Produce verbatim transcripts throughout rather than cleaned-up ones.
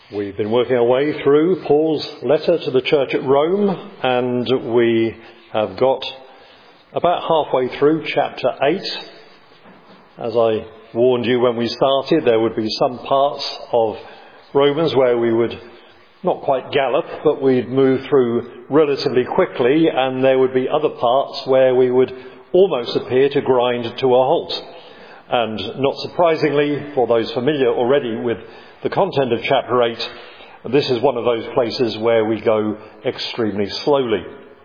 We've been working our way through Paul's letter to the church at Rome, and we have got about halfway through chapter eight. As I warned you when we started, there would be some parts of Romans where we would not quite gallop, but we'd move through relatively quickly, and there would be other parts where we would almost appear to grind to a halt. And not surprisingly, for those familiar already with the content of chapter eight, this is one of those places where we go extremely slowly.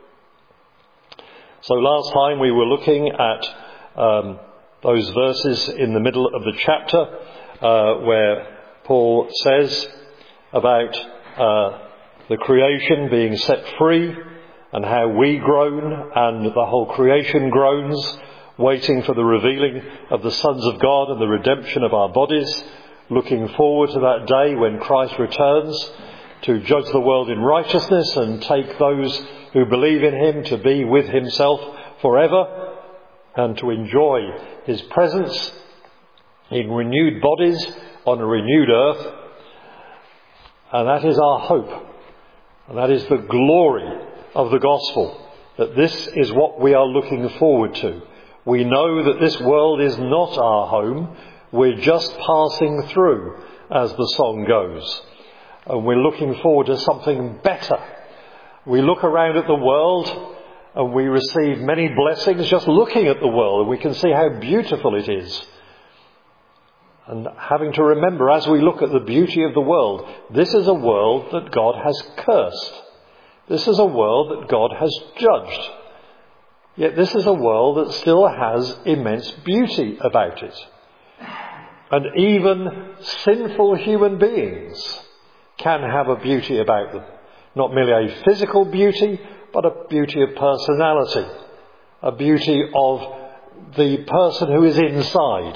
So last time we were looking at um, those verses in the middle of the chapter uh, where Paul says about uh, the creation being set free and how we groan and the whole creation groans, waiting for the revealing of the sons of God and the redemption of our bodies, looking forward to that day when Christ returns to judge the world in righteousness and take those who believe in him to be with himself forever and to enjoy his presence in renewed bodies on a renewed earth. And that is our hope. And that is the glory of the gospel, that this is what we are looking forward to. We know that this world is not our home. We're just passing through, as the song goes. And we're looking forward to something better. We look around at the world and we receive many blessings just looking at the world. And we can see how beautiful it is. And having to remember as we look at the beauty of the world, this is a world that God has cursed. This is a world that God has judged. Yet this is a world that still has immense beauty about it. And even sinful human beings can have a beauty about them. Not merely a physical beauty, but a beauty of personality. A beauty of the person who is inside.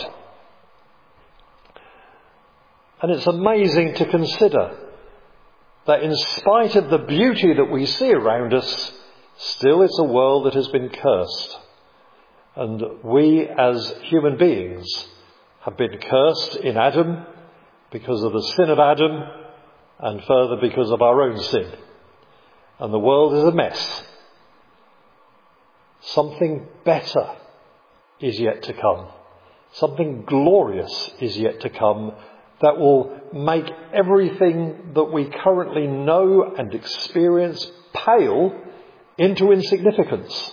And it's amazing to consider that in spite of the beauty that we see around us, still it's a world that has been cursed. And we as human beings have been cursed in Adam because of the sin of Adam and further because of our own sin. And the world is a mess. Something better is yet to come. Something glorious is yet to come that will make everything that we currently know and experience pale into insignificance.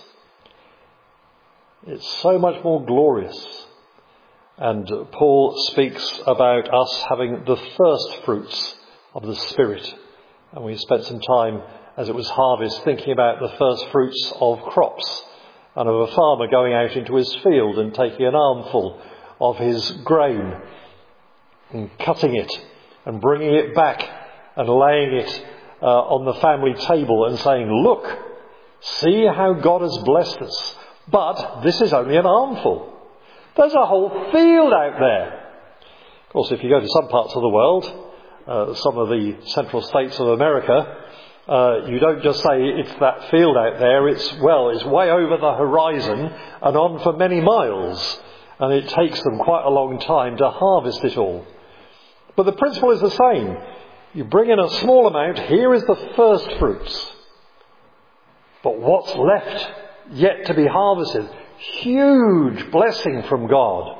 It's so much more glorious. And Paul speaks about us having the first fruits of the Spirit. And we spent some time, as it was harvest, thinking about the first fruits of crops and of a farmer going out into his field and taking an armful of his grain and cutting it and bringing it back and laying it uh, on the family table and saying, "Look, see how God has blessed us. But this is only an armful. There's a whole field out there." Of course, if you go to some parts of the world, uh, some of the central states of America, uh, you don't just say it's that field out there. It's, well, it's way over the horizon and on for many miles. And it takes them quite a long time to harvest it all. But the principle is the same. You bring in a small amount. Here is the first fruits. But what's left yet to be harvested? Huge blessing from God.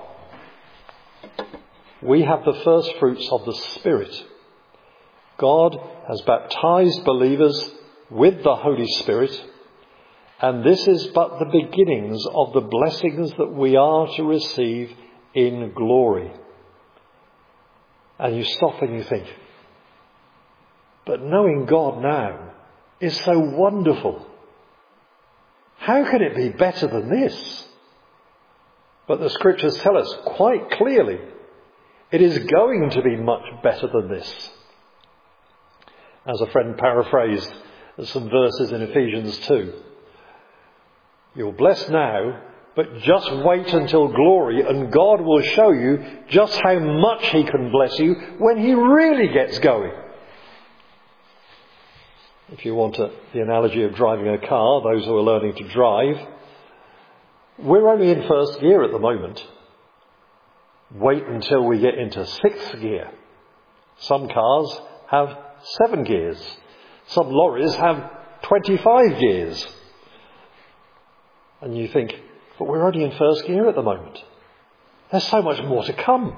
We have the first fruits of the Spirit. God has baptized believers with the Holy Spirit, and this is but the beginnings of the blessings that we are to receive in glory. And you stop and you think, but knowing God now is so wonderful. How can it be better than this? But the scriptures tell us quite clearly it is going to be much better than this. As a friend paraphrased some verses in Ephesians two. You're blessed now, but just wait until glory and God will show you just how much he can bless you when he really gets going. If you want a, the analogy of driving a car, those who are learning to drive, we're only in first gear at the moment. Wait until we get into sixth gear. Some cars have seven gears. Some lorries have twenty-five gears. And you think, but we're only in first gear at the moment. There's so much more to come.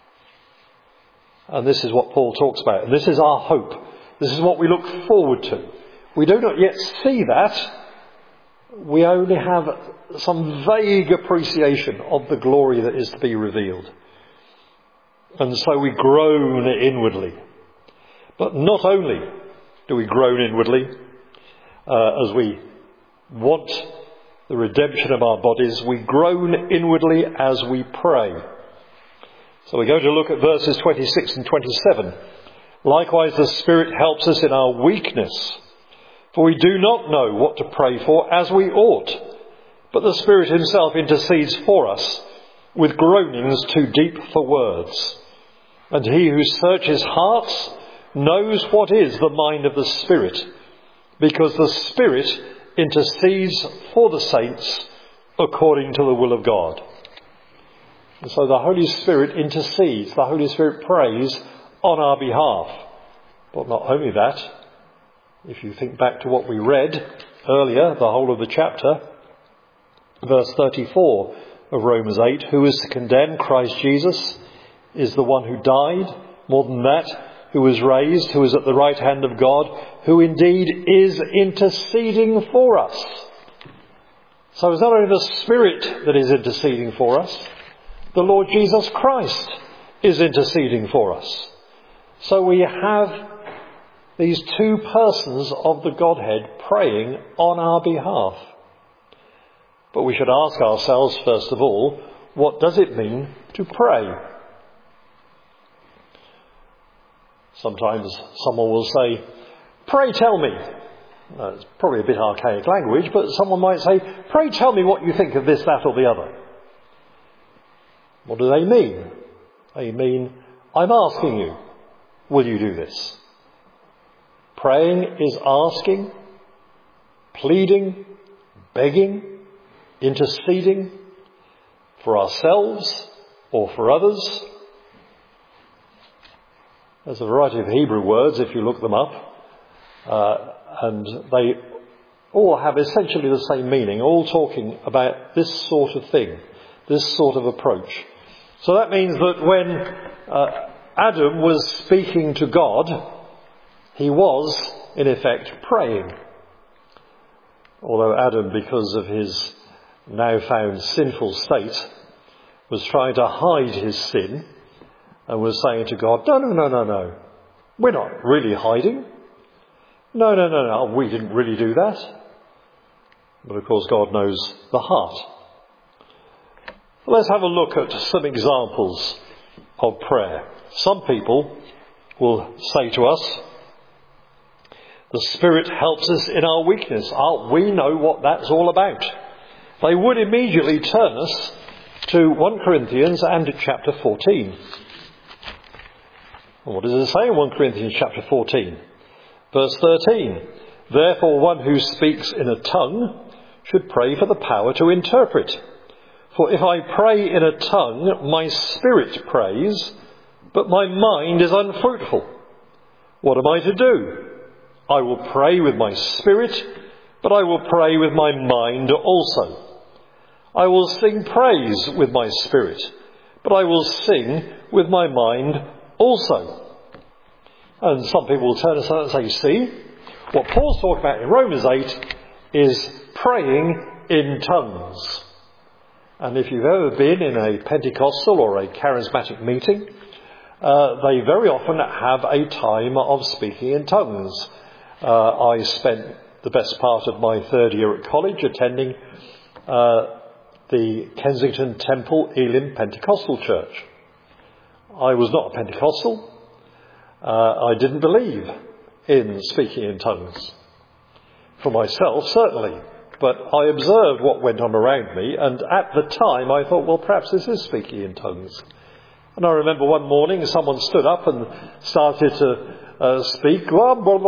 And this is what Paul talks about. And this is our hope. This is what we look forward to. We do not yet see that. We only have some vague appreciation of the glory that is to be revealed. And so we groan inwardly. But not only do we groan inwardly uh, as we want the redemption of our bodies, we groan inwardly as we pray. So we're going to look at verses twenty-six and twenty-seven. Likewise, the Spirit helps us in our weakness, for we do not know what to pray for as we ought. But the Spirit himself intercedes for us with groanings too deep for words. And he who searches hearts knows what is the mind of the Spirit, because the Spirit intercedes for the saints according to the will of God. And so the Holy Spirit intercedes, the Holy Spirit prays on our behalf. But not only that, if you think back to what we read earlier, the whole of the chapter, verse thirty-four of Romans eight, who is to condemn? Christ Jesus is the one who died, more than that, who was raised, who is at the right hand of God, who indeed is interceding for us. So it's not only the Spirit that is interceding for us, the Lord Jesus Christ is interceding for us. So we have these two persons of the Godhead praying on our behalf. But we should ask ourselves, first of all, what does it mean to pray? Sometimes someone will say, pray tell me. Uh, it's probably a bit archaic language, but someone might say, pray tell me what you think of this, that or the other. What do they mean? They mean, I'm asking you, will you do this? Praying is asking, pleading, begging, interceding for ourselves or for others. There's a variety of Hebrew words if you look them up, uh, and they all have essentially the same meaning, all talking about this sort of thing, this sort of approach. So that means that when uh, Adam was speaking to God, he was, in effect, praying. Although Adam, because of his now found sinful state, was trying to hide his sin and was saying to God, no, no, no, no, no, we're not really hiding. No, no, no, no, we didn't really do that. But of course God knows the heart. Let's have a look at some examples of prayer. Some people will say to us, the Spirit helps us in our weakness. Oh, we know what that's all about. They would immediately turn us to First Corinthians and chapter fourteen. And what does it say in First Corinthians chapter fourteen? Verse thirteen. Therefore one who speaks in a tongue should pray for the power to interpret. For if I pray in a tongue, my spirit prays, but my mind is unfruitful. What am I to do? I will pray with my spirit, but I will pray with my mind also. I will sing praise with my spirit, but I will sing with my mind also. And some people will turn us and say, see, what Paul's talking about in Romans eight is praying in tongues. And if you've ever been in a Pentecostal or a charismatic meeting, uh, they very often have a time of speaking in tongues. Uh, I spent the best part of my third year at college attending uh, the Kensington Temple Elim Pentecostal Church. I was not a Pentecostal. Uh, I didn't believe in speaking in tongues. For myself, certainly. But I observed what went on around me, and at the time I thought, well, perhaps this is speaking in tongues. And I remember one morning someone stood up and started to uh, speak. And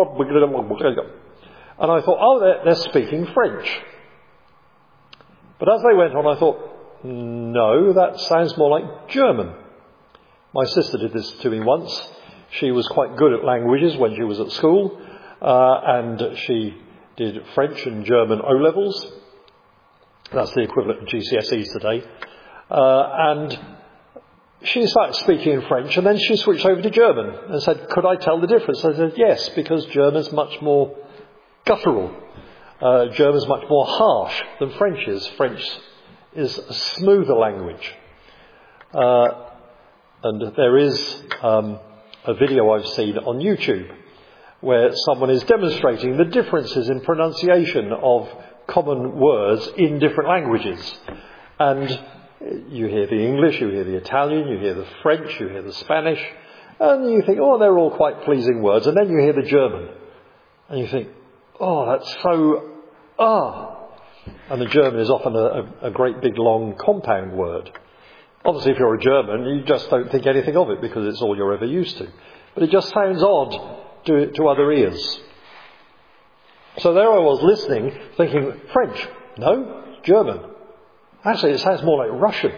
I thought, oh, they're, they're speaking French. But as they went on, I thought, no, that sounds more like German. My sister did this to me once. She was quite good at languages when she was at school, uh, and she did French and German O-levels. That's the equivalent of G C S Es today. Uh, and she started speaking in French, and then she switched over to German and said, could I tell the difference? I said, yes, because German's much more guttural. Uh, German's much more harsh than French is. French is a smoother language. Uh, and there is um, a video I've seen on YouTube where someone is demonstrating the differences in pronunciation of common words in different languages. And you hear the English, you hear the Italian, you hear the French, you hear the Spanish, and you think, oh, they're all quite pleasing words. And then you hear the German, and you think, oh, that's so, ah. And the German is often a, a great big long compound word. Obviously, if you're a German, you just don't think anything of it because it's all you're ever used to. But it just sounds odd to, to other ears. So there I was listening, thinking, French? No, German. Actually, it sounds more like Russian.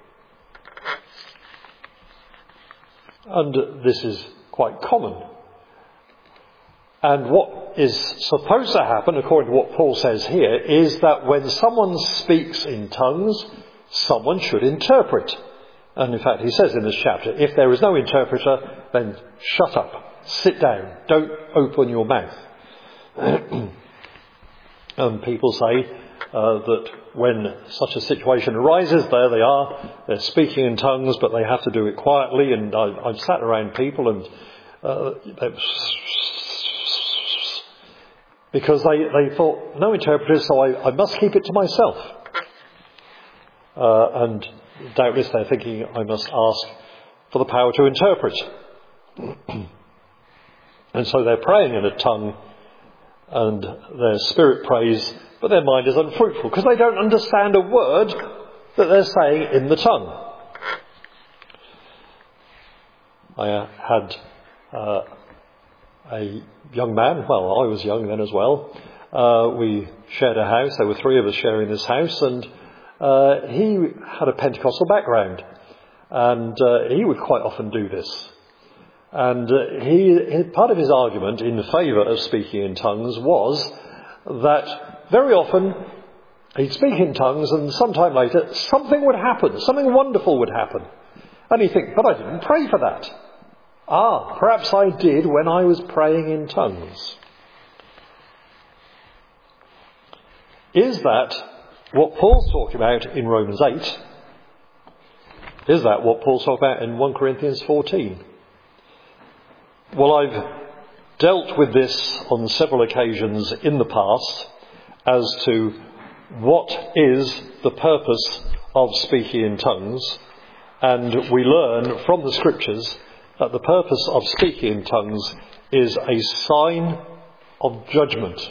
And this is quite common. And what is supposed to happen, according to what Paul says here, is that when someone speaks in tongues, someone should interpret. And in fact, he says in this chapter, if there is no interpreter, then shut up, sit down, don't open your mouth. And people say uh, that when such a situation arises, there they are, they're speaking in tongues, but they have to do it quietly. And I, I've sat around people and uh, because they, they thought, no interpreters, so I, I must keep it to myself. Uh, and doubtless they're thinking, I must ask for the power to interpret. And so they're praying in a tongue, and their spirit prays, but their mind is unfruitful, because they don't understand a word that they're saying in the tongue. I uh, had uh, a young man, well, I was young then as well. Uh, we shared a house, there were three of us sharing this house, and uh, he had a Pentecostal background, and uh, he would quite often do this. And uh, he, part of his argument in favour of speaking in tongues was that very often he'd speak in tongues and sometime later something would happen, something wonderful would happen. And he'd think, but I didn't pray for that. Ah, perhaps I did when I was praying in tongues. Is that what Paul's talking about in Romans eight? Is that what Paul's talking about in First Corinthians fourteen? Well, I've dealt with this on several occasions in the past as to what is the purpose of speaking in tongues, and we learn from the scriptures that the purpose of speaking in tongues is a sign of judgment.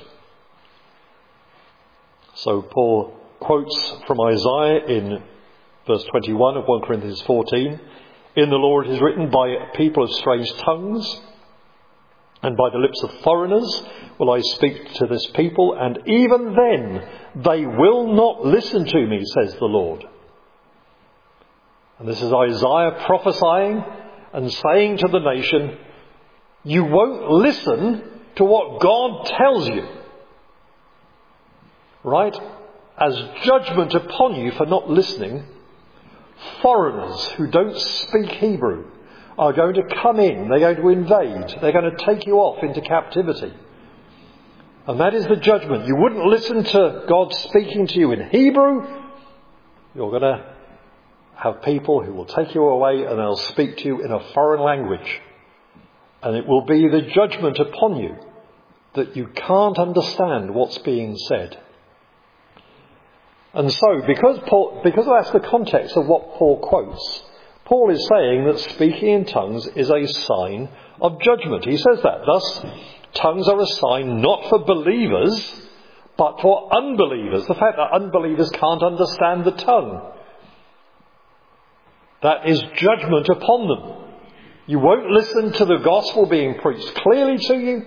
So Paul quotes from Isaiah in verse twenty-one of First Corinthians fourteen, "In the Lord is written, by people of strange tongues, and by the lips of foreigners will I speak to this people, and even then they will not listen to me, says the Lord." And this is Isaiah prophesying and saying to the nation, you won't listen to what God tells you, right? As judgment upon you for not listening, foreigners who don't speak Hebrew are going to come in, they're going to invade, they're going to take you off into captivity. And that is the judgment. You wouldn't listen to God speaking to you in Hebrew, you're going to have people who will take you away and they'll speak to you in a foreign language. And it will be the judgment upon you that you can't understand what's being said. And so, because Paul, because that's the context of what Paul quotes, Paul is saying that speaking in tongues is a sign of judgment. He says that. Thus, tongues are a sign not for believers, but for unbelievers. The fact that unbelievers can't understand the tongue, that is judgment upon them. You won't listen to the gospel being preached clearly to you.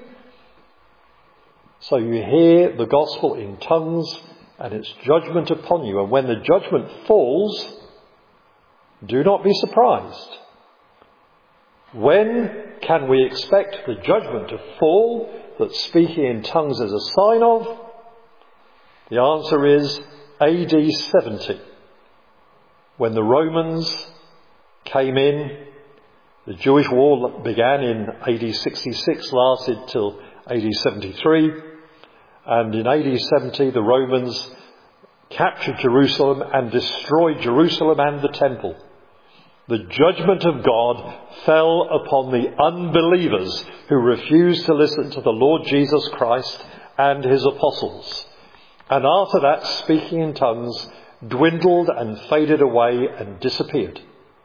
So you hear the gospel in tongues, and it's judgment upon you. And when the judgment falls, do not be surprised. When can we expect the judgment to fall that speaking in tongues is a sign of? The answer is A D seventy, when the Romans came in. The Jewish war began in A D sixty-six, lasted till A D seventy-three, and in A D seventy the Romans captured Jerusalem and destroyed Jerusalem and the temple. The judgment of God fell upon the unbelievers who refused to listen to the Lord Jesus Christ and his apostles. And after that, speaking in tongues dwindled and faded away and disappeared.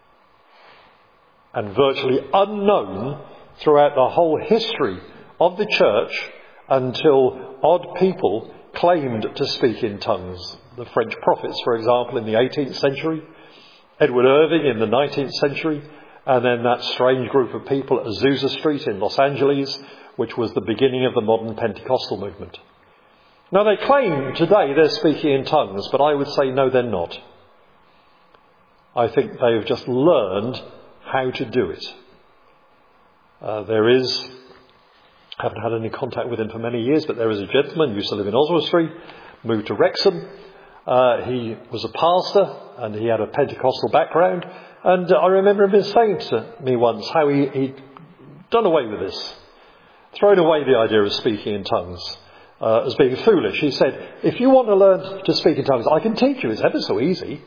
And virtually unknown throughout the whole history of the church until odd people claimed to speak in tongues. The French prophets, for example, in the eighteenth century, Edward Irving in the nineteenth century, and then that strange group of people at Azusa Street in Los Angeles, which was the beginning of the modern Pentecostal movement. Now they claim today they're speaking in tongues, but I would say no, they're not. I think they have just learned how to do it. Uh, there is, I haven't had any contact with him for many years, but there is a gentleman who used to live in Oswestry, moved to Wrexham. Uh, he was a pastor and he had a Pentecostal background. And uh, I remember him saying to me once how he, he'd done away with this, thrown away the idea of speaking in tongues uh, as being foolish. He said, if you want to learn to speak in tongues, I can teach you. It's ever so easy.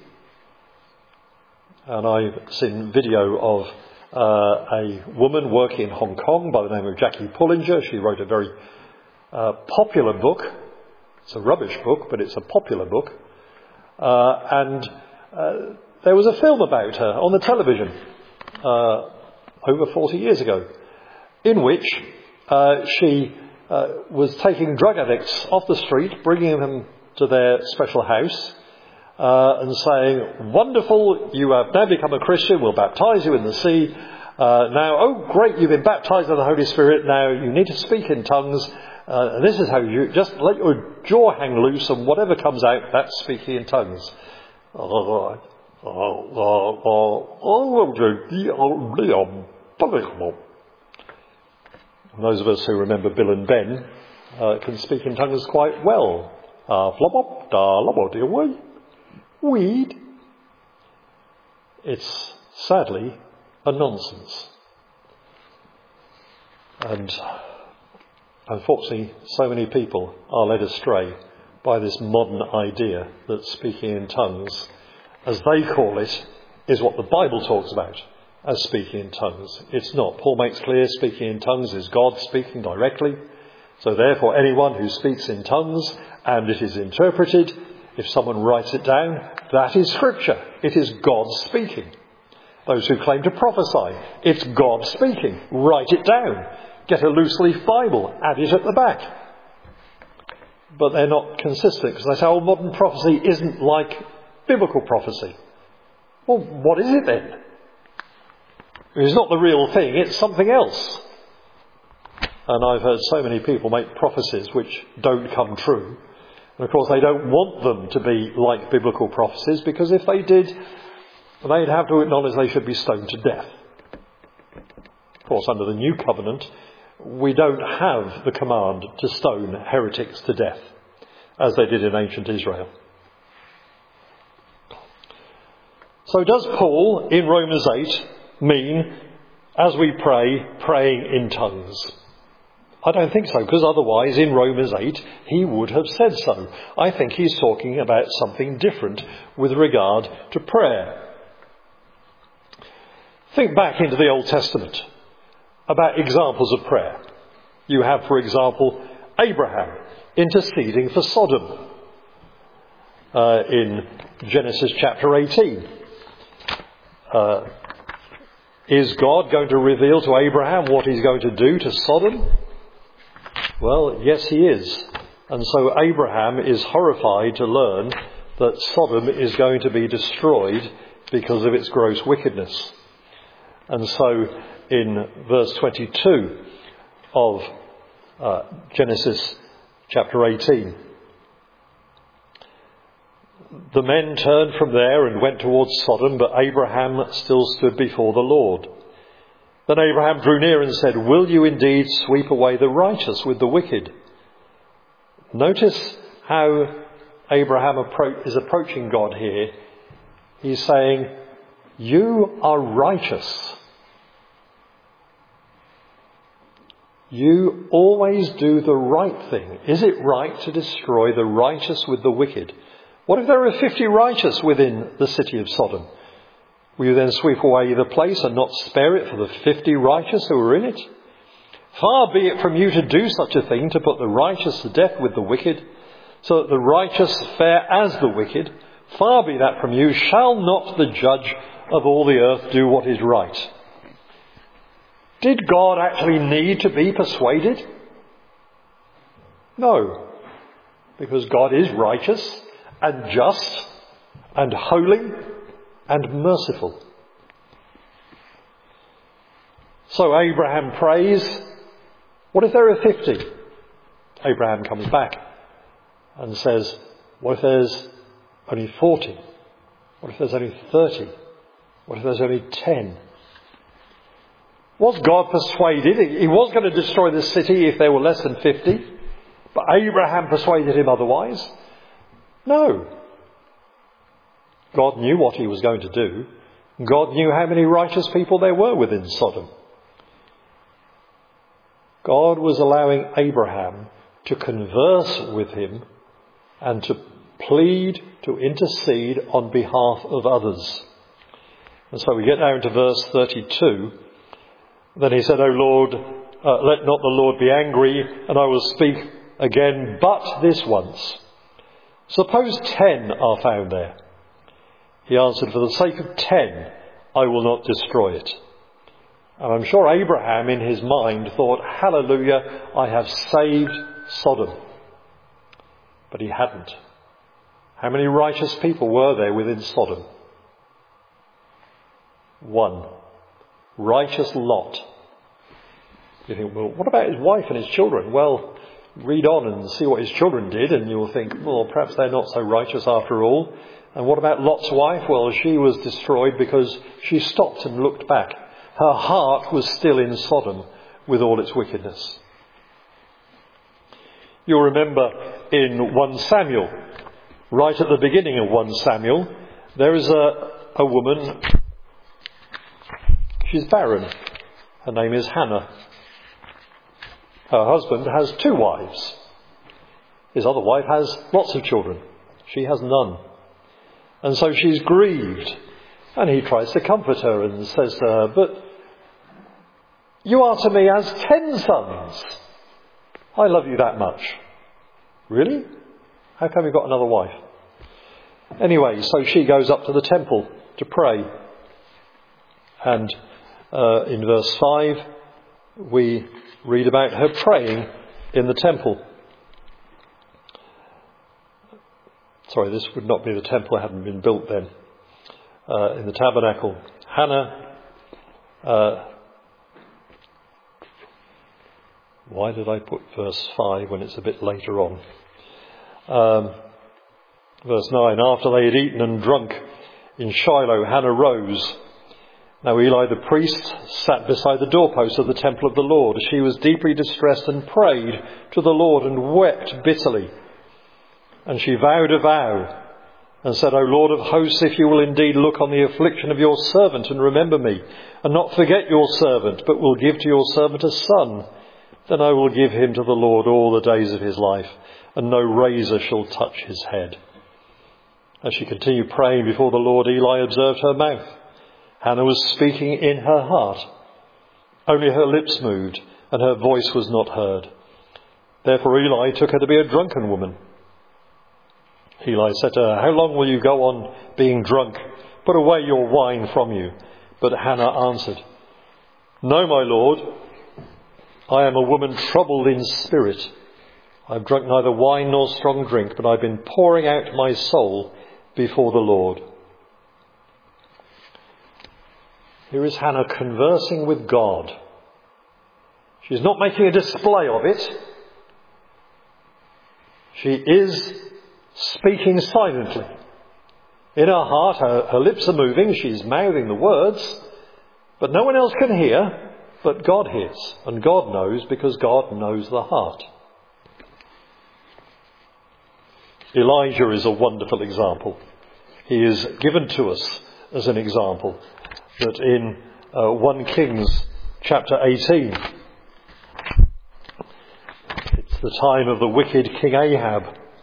And I've seen video of uh, a woman working in Hong Kong by the name of Jackie Pullinger. She wrote a very uh, popular book. It's a rubbish book, but it's a popular book. Uh, and uh, there was a film about her on the television uh, over forty years ago, in which uh, she uh, was taking drug addicts off the street, bringing them to their special house, uh, and saying, "Wonderful, you have now become a Christian, we'll baptize you in the sea. Uh, now, oh great, you've been baptized in the Holy Spirit, now you need to speak in tongues. Uh, and this is how you just let your jaw hang loose, and whatever comes out, that's speaking in tongues." And those of us who remember Bill and Ben uh, can speak in tongues quite well. Weed. It's sadly a nonsense. And unfortunately, so many people are led astray by this modern idea that speaking in tongues, as they call it, is what the Bible talks about as speaking in tongues. It's not. Paul makes clear speaking in tongues is God speaking directly. So therefore, anyone who speaks in tongues and it is interpreted, if someone writes it down, that is Scripture. It is God speaking. Those who claim to prophesy, it's God speaking. Write it down. Get a loose leaf Bible, add it at the back. But they're not consistent because they say, oh, modern prophecy isn't like biblical prophecy. Well, what is it then? It's not the real thing, it's something else. And I've heard so many people make prophecies which don't come true. And of course they don't want them to be like biblical prophecies, because if they did, they'd have to acknowledge they should be stoned to death. Of course, under the new covenant, we don't have the command to stone heretics to death, as they did in ancient Israel. So does Paul, in Romans eight, mean, as we pray, praying in tongues? I don't think so, because otherwise in Romans eight he would have said so. I think he's talking about something different with regard to prayer. Think back into the Old Testament about examples of prayer. You have, for example, Abraham interceding for Sodom uh, in Genesis chapter eighteen. Uh, is God going to reveal to Abraham what he's going to do to Sodom? Well, yes, he is. And so Abraham is horrified to learn that Sodom is going to be destroyed because of its gross wickedness. And so in verse twenty-two of uh, Genesis chapter eighteen, the men turned from there and went towards Sodom, but Abraham still stood before the Lord. Then Abraham drew near and said, will you indeed sweep away the righteous with the wicked? Notice how Abraham appro- is approaching God here. He's saying, you are righteous. You always do the right thing. Is it right to destroy the righteous with the wicked? What if there are fifty righteous within the city of Sodom? Will you then sweep away the place and not spare it for the fifty righteous who are in it? Far be it from you to do such a thing, to put the righteous to death with the wicked, so that the righteous fare as the wicked. Far be that from you. Shall not the judge of all the earth do what is right? Did God actually need to be persuaded? No, because God is righteous and just and holy and merciful. So Abraham prays, what if there are fifty? Abraham comes back and says, what if there's only forty? What if there's only thirty? What if there's only ten? Was God persuaded? He was going to destroy the city if there were less than fifty. But Abraham persuaded him otherwise? No. God knew what he was going to do. God knew how many righteous people there were within Sodom. God was allowing Abraham to converse with him and to plead, to intercede on behalf of others. And so we get down to verse thirty-two. Then he said, O Lord, uh, let not the Lord be angry, and I will speak again but this once. Suppose ten are found there. He answered, for the sake of ten, I will not destroy it. And I'm sure Abraham in his mind thought, hallelujah, I have saved Sodom. But he hadn't. How many righteous people were there within Sodom? One. Righteous Lot. You think, well, what about his wife and his children? Well, read on and see what his children did, and you'll think, well, perhaps they're not so righteous after all. And what about Lot's wife? Well, she was destroyed because she stopped and looked back. Her heart was still in Sodom with all its wickedness. You'll remember in First Samuel, right at the beginning of First Samuel, there is a, a woman. She's barren. Her name is Hannah. Her husband has two wives. His other wife has lots of children. She has none. And so she's grieved. And he tries to comfort her and says to her, but you are to me as ten sons. I love you that much. Really? How come you've got another wife? Anyway, so she goes up to the temple to pray. And uh, in verse five, we read about her praying in the temple. Sorry, this would not be the temple, it hadn't been built then. Uh, in the tabernacle. Hannah, uh, why did I put verse five when it's a bit later on? Um, verse nine, after they had eaten and drunk in Shiloh, Hannah rose. Now Eli the priest sat beside the doorpost of the temple of the Lord. She was deeply distressed and prayed to the Lord and wept bitterly. And she vowed a vow and said, O Lord of hosts, if you will indeed look on the affliction of your servant and remember me, and not forget your servant, but will give to your servant a son, then I will give him to the Lord all the days of his life, and no razor shall touch his head. As she continued praying before the Lord, Eli observed her mouth. Hannah was speaking in her heart. Only her lips moved, and her voice was not heard. Therefore Eli took her to be a drunken woman. Eli said to her, how long will you go on being drunk? Put away your wine from you. But Hannah answered, no, my Lord, I am a woman troubled in spirit. I have drunk neither wine nor strong drink, but I've been pouring out my soul before the Lord. Here is Hannah conversing with God. She's not making a display of it. She is speaking silently. In her heart, her, her lips are moving. She's mouthing the words, but no one else can hear. but God hears, and God knows because God knows the heart. Elijah is a wonderful example. He is given to us as an example that in uh, First Kings chapter eighteen, it's the time of the wicked King Ahab.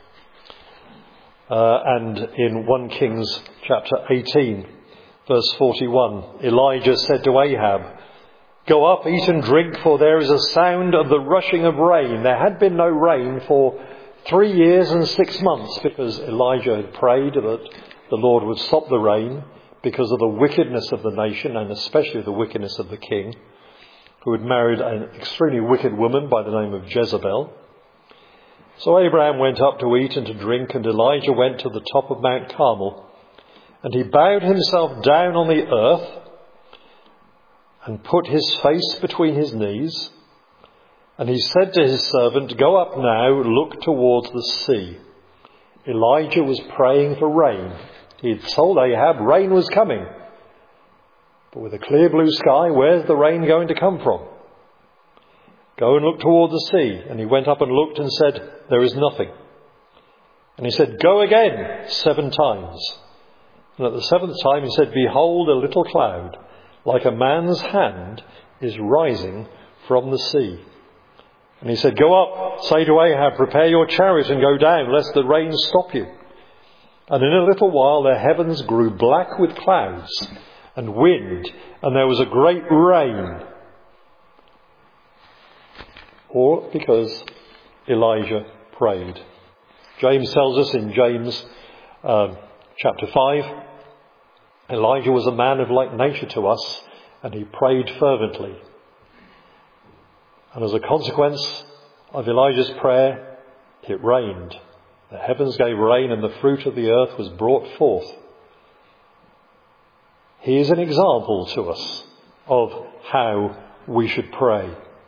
Uh, and in First Kings chapter eighteen, verse forty-one, Elijah said to Ahab, "Go up, eat and drink, for there is a sound of the rushing of rain." There had been no rain for three years and six months because Elijah had prayed that the Lord would stop the rain because of the wickedness of the nation, and especially the wickedness of the king, who had married an extremely wicked woman by the name of Jezebel. So Abraham went up to eat and to drink, and Elijah went to the top of Mount Carmel, and he bowed himself down on the earth and put his face between his knees. And he said to his servant, "Go up now, look towards the sea." Elijah was praying for rain. He had told Ahab rain was coming. But with a clear blue sky, where's the rain going to come from? "Go and look toward the sea." And he went up and looked and said, "There is nothing." And he said, "Go again seven times." And at the seventh time he said, "Behold, a little cloud, like a man's hand, is rising from the sea." And he said, "Go up, say to Ahab, prepare your chariot and go down, lest the rain stop you." And in a little while the heavens grew black with clouds and wind, and there was a great rain. All because Elijah prayed. James tells us in James um, chapter five, Elijah was a man of like nature to us, and he prayed fervently. And as a consequence of Elijah's prayer, it rained. The heavens gave rain, and the fruit of the earth was brought forth. He is an example to us of how we should pray.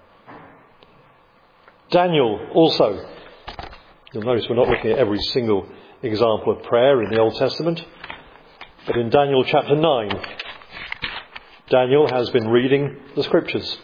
Daniel also, you'll notice we're not looking at every single example of prayer in the Old Testament, but in Daniel chapter nine, Daniel has been reading the scriptures.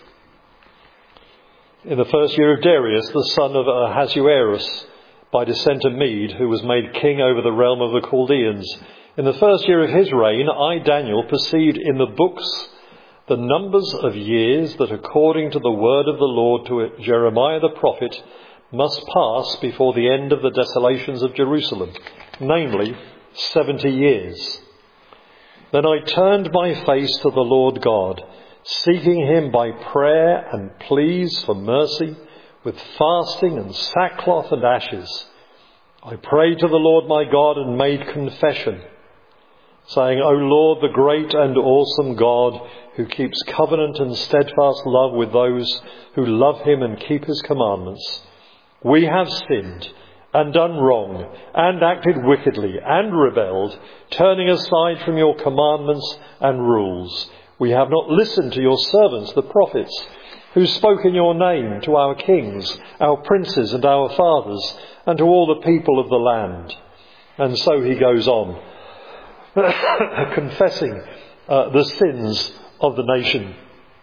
In the first year of Darius, the son of Ahasuerus, by descent of Mede, who was made king over the realm of the Chaldeans, in the first year of his reign, I, Daniel, perceived in the books the numbers of years that, according to the word of the Lord to Jeremiah the prophet, must pass before the end of the desolations of Jerusalem, namely seventy years. Then I turned my face to the Lord God, seeking him by prayer and pleas for mercy, with fasting and sackcloth and ashes. I prayed to the Lord my God and made confession, saying, O Lord, the great and awesome God, who keeps covenant and steadfast love with those who love him and keep his commandments, we have sinned and done wrong and acted wickedly and rebelled, turning aside from your commandments and rules. We have not listened to your servants, the prophets, who spoke in your name to our kings, our princes and our fathers, and to all the people of the land. And so he goes on, confessing uh, the sins of the nation.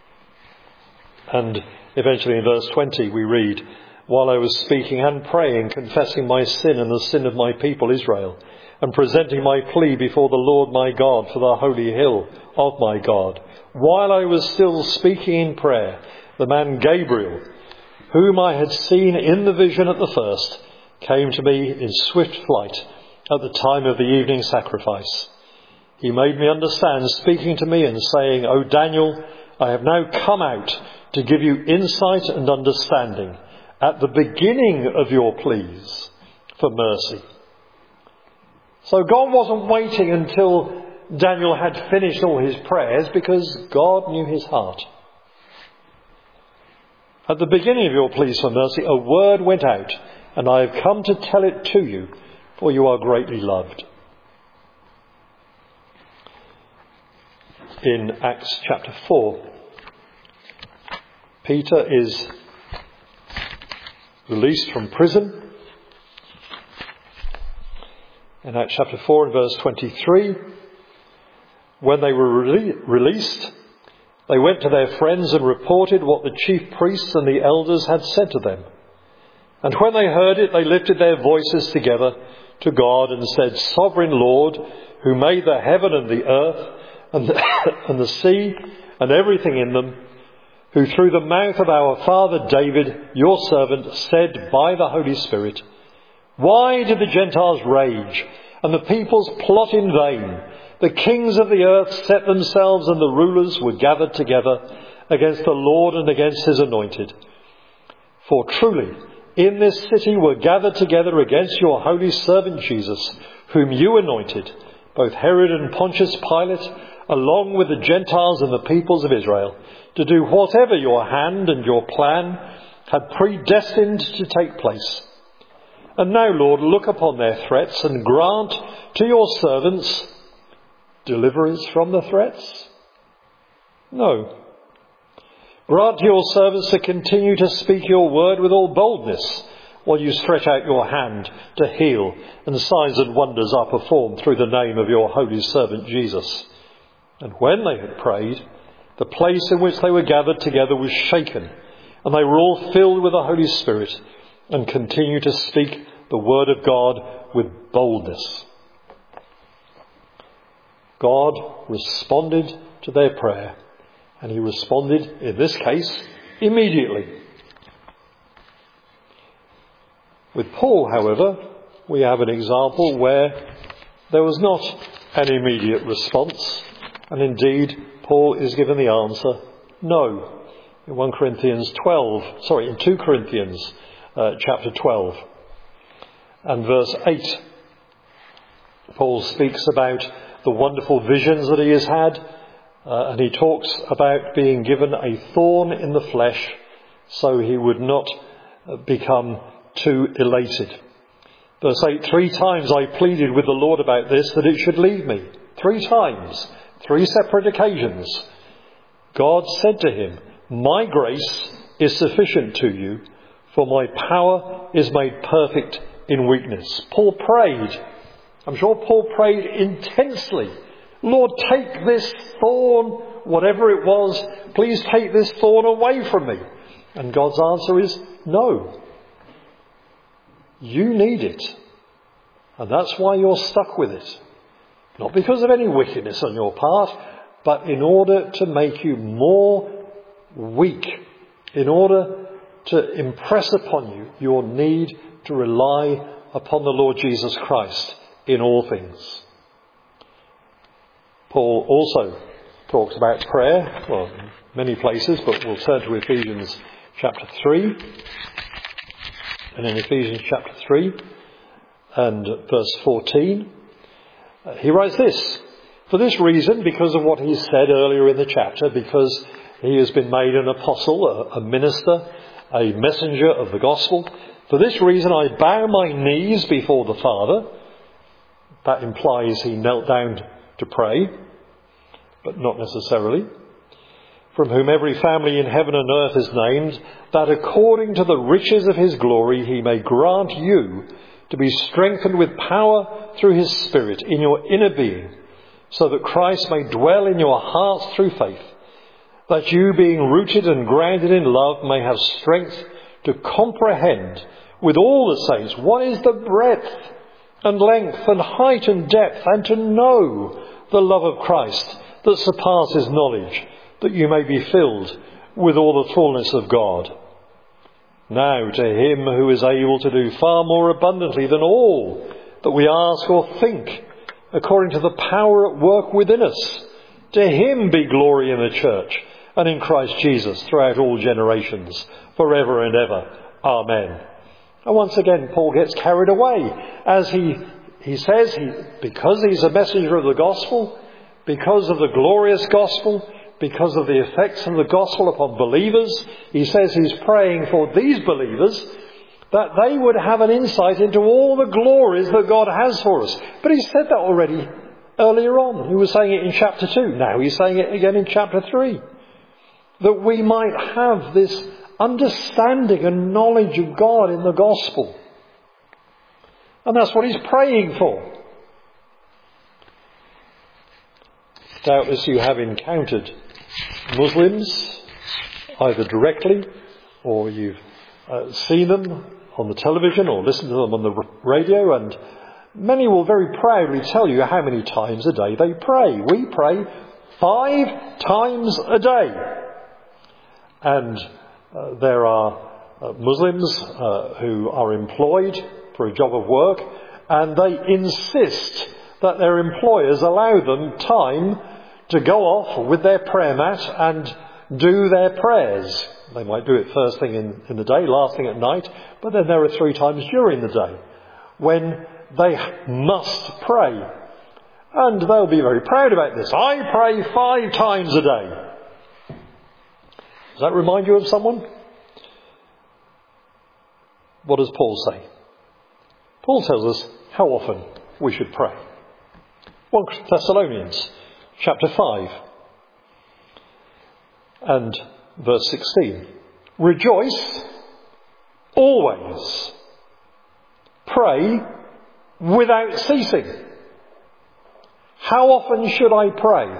And eventually in verse twenty we read, while I was speaking and praying, confessing my sin and the sin of my people Israel, and presenting my plea before the Lord my God for the holy hill of my God, while I was still speaking in prayer, the man Gabriel, whom I had seen in the vision at the first, came to me in swift flight at the time of the evening sacrifice. He made me understand, speaking to me and saying, O Daniel, I have now come out to give you insight and understanding at the beginning of your pleas for mercy. So God wasn't waiting until Daniel had finished all his prayers, because God knew his heart. At the beginning of your pleas for mercy, a word went out, and I have come to tell it to you, for you are greatly loved. In Acts chapter four, Peter is released from prison. In Acts chapter four and verse twenty-three, when they were re- released, They went to their friends and reported what the chief priests and the elders had said to them. And when they heard it, they lifted their voices together to God and said, "Sovereign Lord, who made the heaven and the earth and the, and the sea and everything in them, who through the mouth of our father David, your servant, said by the Holy Spirit, why did the Gentiles rage and the peoples plot in vain? The kings of the earth set themselves and the rulers were gathered together against the Lord and against his anointed. For truly, in this city were gathered together against your holy servant Jesus, whom you anointed, both Herod and Pontius Pilate, along with the Gentiles and the peoples of Israel, to do whatever your hand and your plan had predestined to take place. And now, Lord, look upon their threats and grant to your servants deliverance from the threats? No. Grant to your servants to continue to speak your word with all boldness while you stretch out your hand to heal, and signs and wonders are performed through the name of your holy servant Jesus." And when they had prayed, the place in which they were gathered together was shaken, and they were all filled with the Holy Spirit and continued to speak the word of God with boldness. God responded to their prayer, and he responded, in this case, immediately. With Paul, however, we have an example where there was not an immediate response, and indeed Paul is given the answer, no. In First Corinthians twelve, sorry, in Second Corinthians uh, chapter twelve and verse eight, Paul speaks about the wonderful visions that he has had, uh, and he talks about being given a thorn in the flesh so he would not uh, become too elated. Verse eight, three times I pleaded with the Lord about this, that it should leave me. Three times, three separate occasions. God said to him, my grace is sufficient to you, for my power is made perfect in weakness. Paul prayed. I'm sure Paul prayed intensely. Lord, take this thorn, whatever it was, please take this thorn away from me. And God's answer is no. You need it. And that's why you're stuck with it. Not because of any wickedness on your part, but in order to make you more weak, in order to impress upon you your need to rely upon the Lord Jesus Christ in all things. Paul also talks about prayer, well, in many places, but we'll turn to Ephesians chapter three. And in Ephesians chapter three and verse fourteen, uh, he writes this, for this reason, because of what he said earlier in the chapter, because he has been made an apostle, a, a minister, a messenger of the gospel, for this reason I bow my knees before the Father. That implies he knelt down to pray, but not necessarily. From whom every family in heaven and earth is named, that according to the riches of his glory he may grant you to be strengthened with power through his Spirit in your inner being, so that Christ may dwell in your hearts through faith, that you, being rooted and grounded in love, may have strength to comprehend with all the saints what is the breadth and length and height and depth, and to know the love of Christ that surpasses knowledge, that you may be filled with all the fullness of God. Now to him who is able to do far more abundantly than all that we ask or think, according to the power at work within us, to him be glory in the church and in Christ Jesus throughout all generations, forever and ever. Amen. And once again, Paul gets carried away as he, he says, he, because he's a messenger of the gospel, because of the glorious gospel, because of the effects of the gospel upon believers, he says he's praying for these believers that they would have an insight into all the glories that God has for us. But he said that already earlier on. He was saying it in chapter two. Now he's saying it again in chapter three. That we might have this understanding and knowledge of God in the gospel. And that's what he's praying for. Doubtless you have encountered Muslims, either directly or you've uh, seen them on the television or listened to them on the radio, and many will very proudly tell you how many times a day they pray. We pray five times a day. And uh, there are uh, Muslims uh, who are employed for a job of work, and they insist that their employers allow them time to go off with their prayer mat and do their prayers. They might do it first thing in, in the day, last thing at night, but then there are three times during the day when they must pray. And they'll be very proud about this. I pray five times a day. Does that remind you of someone? What does Paul say? Paul tells us how often we should pray. First Thessalonians chapter five and verse sixteen. Rejoice always. Pray without ceasing. How often should I pray?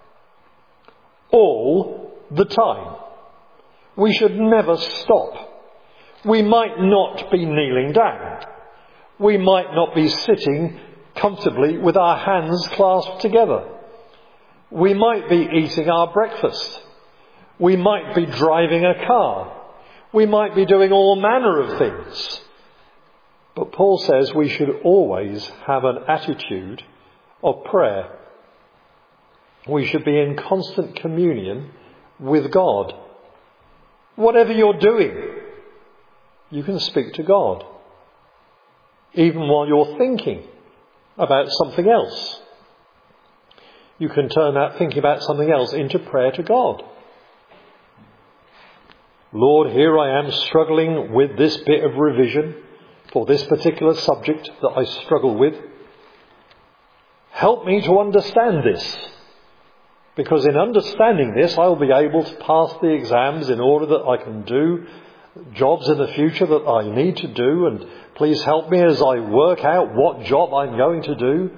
All the time. We should never stop. We might not be kneeling down. We might not be sitting comfortably with our hands clasped together. We might be eating our breakfast. We might be driving a car. We might be doing all manner of things. But Paul says we should always have an attitude of prayer. We should be in constant communion with God. Whatever you're doing, you can speak to God. Even while you're thinking about something else, you can turn that thinking about something else into prayer to God. Lord, here I am struggling with this bit of revision for this particular subject that I struggle with. Help me to understand this, because in understanding this I'll be able to pass the exams in order that I can do jobs in the future that I need to do, and please help me as I work out what job I'm going to do.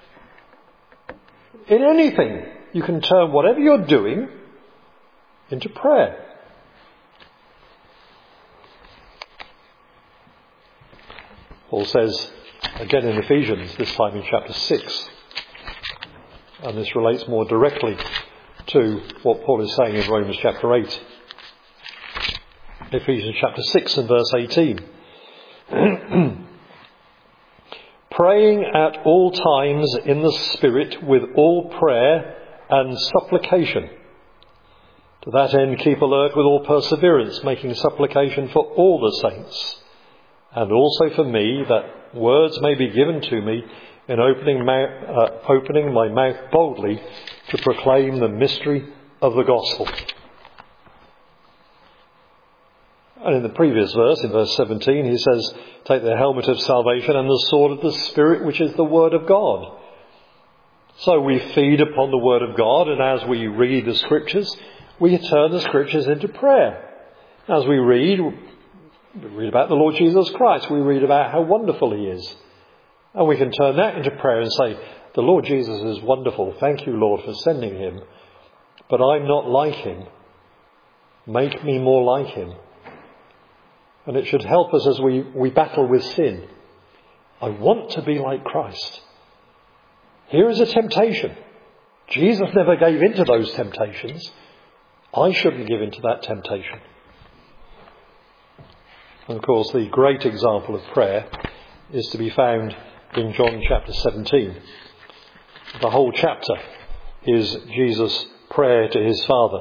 In anything, you can turn whatever you're doing into prayer. Paul says, again in Ephesians, this time in chapter six, and this relates more directly to what Paul is saying in Romans chapter eight. Ephesians chapter six and verse eighteen. Praying at all times in the Spirit with all prayer and supplication. To that end keep alert with all perseverance, making supplication for all the saints, and also for me, that words may be given to me in opening, mouth, uh, opening my mouth boldly to proclaim the mystery of the gospel. And in the previous verse, in verse seventeen, he says, take the helmet of salvation and the sword of the Spirit, which is the word of God. So we feed upon the word of God, and as we read the scriptures, we turn the scriptures into prayer. As we read, we read about the Lord Jesus Christ. We read about how wonderful he is. And we can turn that into prayer and say, the Lord Jesus is wonderful. Thank you, Lord, for sending him. But I'm not like him. Make me more like him. And it should help us as we, we battle with sin. I want to be like Christ. Here is a temptation. Jesus never gave in to those temptations. I shouldn't give in to that temptation. And of course, the great example of prayer is to be found in John chapter seventeen. The whole chapter is Jesus' prayer to his Father.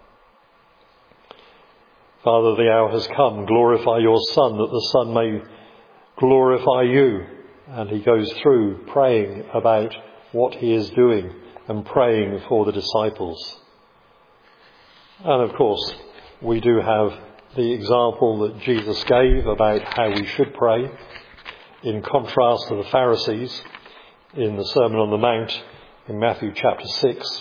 Father, the hour has come. Glorify your Son, that the Son may glorify you. And he goes through praying about what he is doing and praying for the disciples. And of course, we do have the example that Jesus gave about how we should pray, in contrast to the Pharisees in the Sermon on the Mount in Matthew chapter six.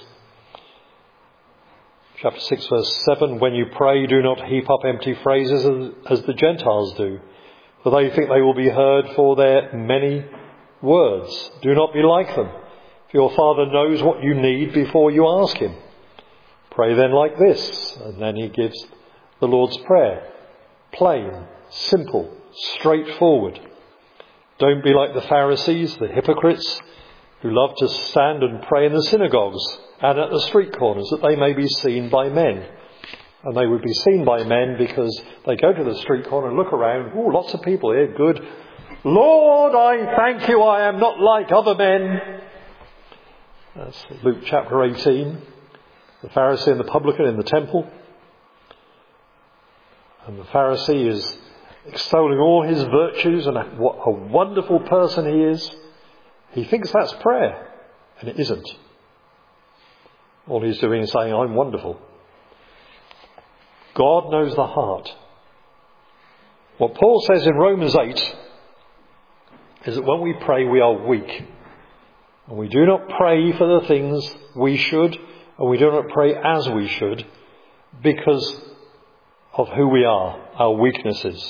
Chapter six verse seven, when you pray, do not heap up empty phrases as, as the Gentiles do, for they think they will be heard for their many words. Do not be like them, for your Father knows what you need before you ask him. Pray then like this. And then he gives the Lord's Prayer. Plain, simple, straightforward. Don't be like the Pharisees, the hypocrites, who love to stand and pray in the synagogues and at the street corners, that they may be seen by men. And they would be seen by men because they go to the street corner and look around. Oh, lots of people here, good. Lord, I thank you, I am not like other men. That's Luke chapter eighteen. The Pharisee and the publican in the temple. And the Pharisee is extolling all his virtues and what a wonderful person he is. He thinks that's prayer, and it isn't. All he's doing is saying, I'm wonderful. God knows the heart. What Paul says in Romans eight is that when we pray, we are weak. And we do not pray for the things we should, and we do not pray as we should, because of who we are, our weaknesses.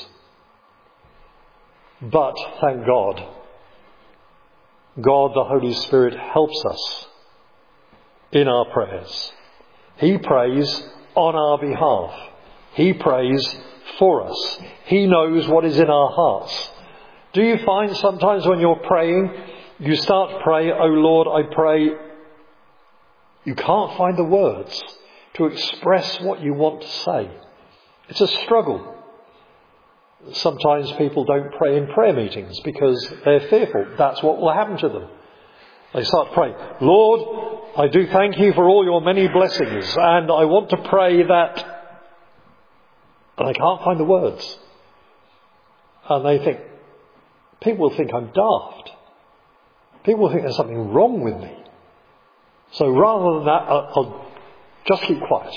But, thank God, God the Holy Spirit helps us in our prayers. He prays on our behalf. He prays for us. He knows what is in our hearts. Do you find sometimes when you're praying, you start to pray, oh Lord, I pray, you can't find the words to express what you want to say. It's a struggle. Sometimes people don't pray in prayer meetings because they're fearful. That's what will happen to them. They start to pray, Lord, I do thank you for all your many blessings, and I want to pray that, and I can't find the words. And they think, people will think I'm daft. People will think there's something wrong with me. So rather than that, I'll, I'll just keep quiet.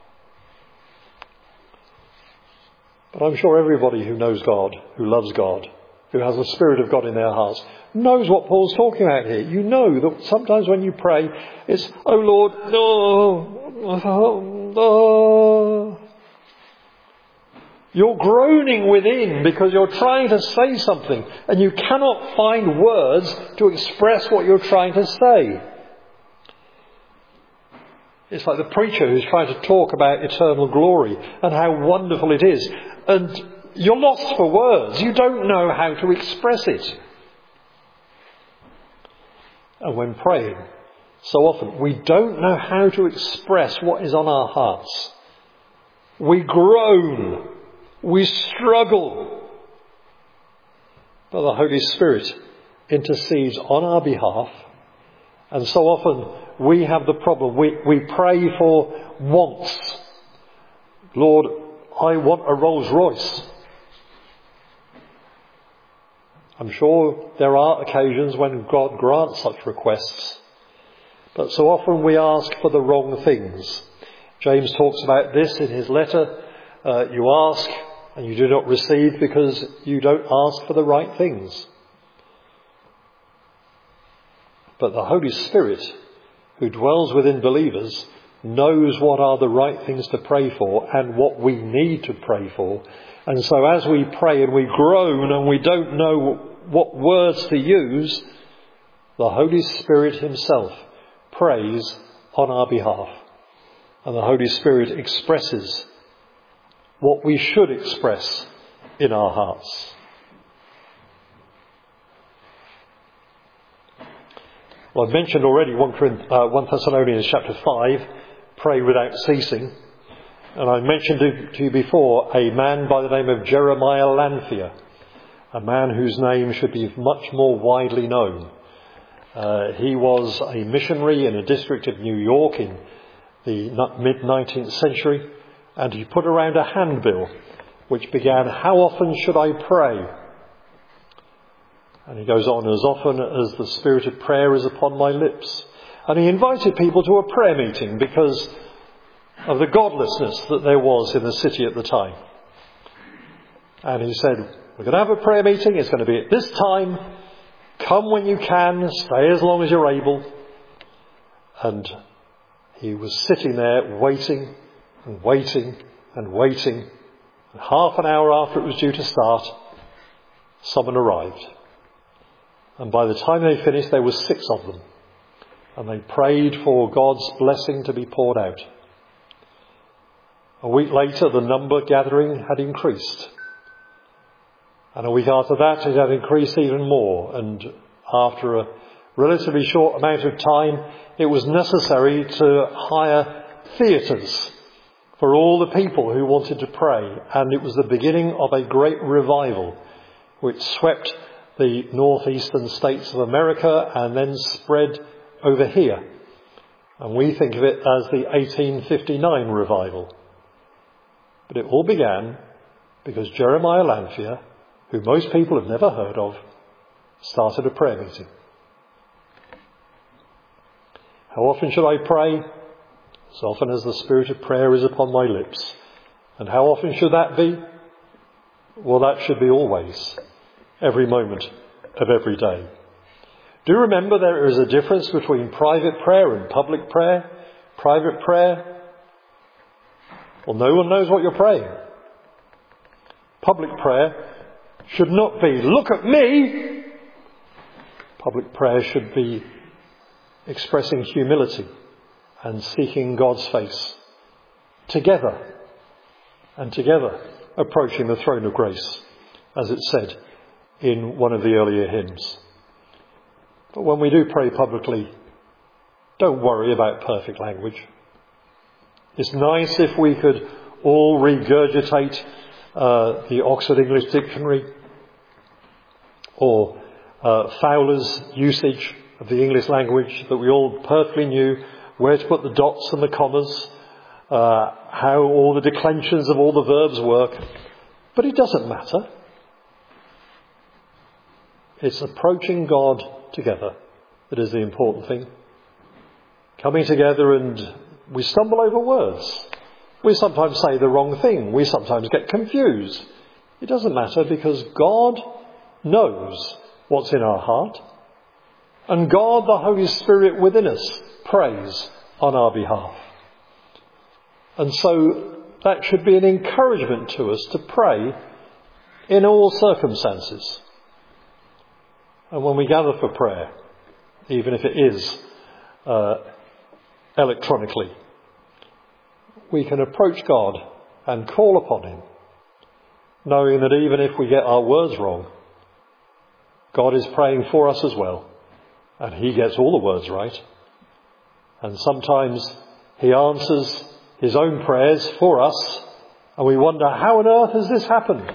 But I'm sure everybody who knows God, who loves God, who has the Spirit of God in their hearts, knows what Paul's talking about here. You know that sometimes when you pray, it's, oh Lord, no, no. You're groaning within because you're trying to say something and you cannot find words to express what you're trying to say. It's like the preacher who's trying to talk about eternal glory and how wonderful it is. And you're lost for words. You don't know how to express it. And when praying, so often we don't know how to express what is on our hearts. We groan. We struggle. But the Holy Spirit intercedes on our behalf. And so often we have the problem. We, we pray for wants. Lord, I want a Rolls Royce. I'm sure there are occasions when God grants such requests. But so often we ask for the wrong things. James talks about this in his letter. Uh, you ask and you do not receive because you don't ask for the right things. But the Holy Spirit, who dwells within believers, knows what are the right things to pray for and what we need to pray for. And so as we pray and we groan and we don't know what words to use, the Holy Spirit himself prays on our behalf. And the Holy Spirit expresses what we should express in our hearts. Well, I've mentioned already First Thessalonians chapter five, pray without ceasing. And I mentioned to, to you before a man by the name of Jeremiah Lanphier, a man whose name should be much more widely known. Uh, he was a missionary in a district of New York in the mid-nineteenth century, and he put around a handbill which began, how often should I pray? And he goes on, as often as the spirit of prayer is upon my lips. And he invited people to a prayer meeting because of the godlessness that there was in the city at the time. And he said, we're going to have a prayer meeting. It's going to be at this time. Come when you can. Stay as long as you're able. And he was sitting there waiting and waiting and waiting. And half an hour after it was due to start, someone arrived. And by the time they finished, there were six of them. And they prayed for God's blessing to be poured out. A week later, the number gathering had increased. And a week after that, it had increased even more. And after a relatively short amount of time, it was necessary to hire theatres for all the people who wanted to pray. And it was the beginning of a great revival which swept the northeastern states of America and then spread over here. And we think of it as the eighteen fifty-nine revival. But it all began because Jeremiah Lanphier, who most people have never heard of, started a prayer meeting. How often should I pray? As often as the spirit of prayer is upon my lips. And how often should that be? Well, that should be always, every moment of every day. Do remember there is a difference between private prayer and public prayer. Private prayer, well, no one knows what you're praying. Public prayer should not be, look at me. Public prayer should be expressing humility and seeking God's face together, and together approaching the throne of grace, as it said in one of the earlier hymns. But when we do pray publicly, don't worry about perfect language. It's nice if we could all regurgitate uh, the Oxford English Dictionary or uh, Fowler's usage of the English language, that we all perfectly knew where to put the dots and the commas, uh, how all the declensions of all the verbs work. But it doesn't matter. It's approaching God together that is the important thing. Coming together, and we stumble over words. We sometimes say the wrong thing. We sometimes get confused. It doesn't matter, because God knows what's in our heart. And God, the Holy Spirit within us, prays on our behalf. And so that should be an encouragement to us to pray in all circumstances. And when we gather for prayer, even if it is uh, electronically, we can approach God and call upon him, knowing that even if we get our words wrong, God is praying for us as well, and he gets all the words right. And sometimes he answers his own prayers for us, and we wonder, how on earth has this happened?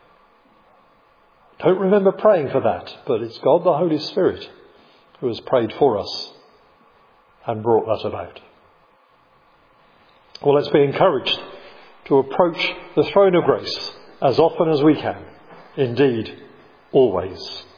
Don't remember praying for that, but it's God the Holy Spirit who has prayed for us and brought that about. Well, let's be encouraged to approach the throne of grace as often as we can. Indeed, always.